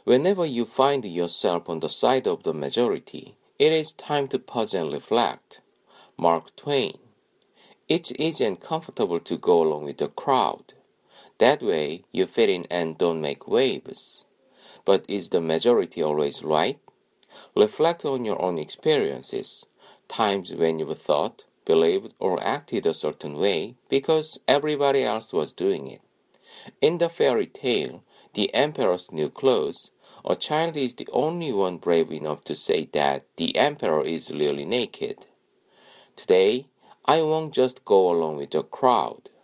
Whenever you find yourself on the side of the majority, it is time to pause and reflect. Mark Twain. It's easy and comfortable to go along with the crowd. That way, you fit in and don't make waves. But is the majority always right? Reflect on your own experiences, times when you thought, believed, or acted a certain way because everybody else was doing it. In the fairy tale, The Emperor's New Clothes, a child is the only one brave enough to say that the emperor is really naked. Today, I won't just go along with the crowd.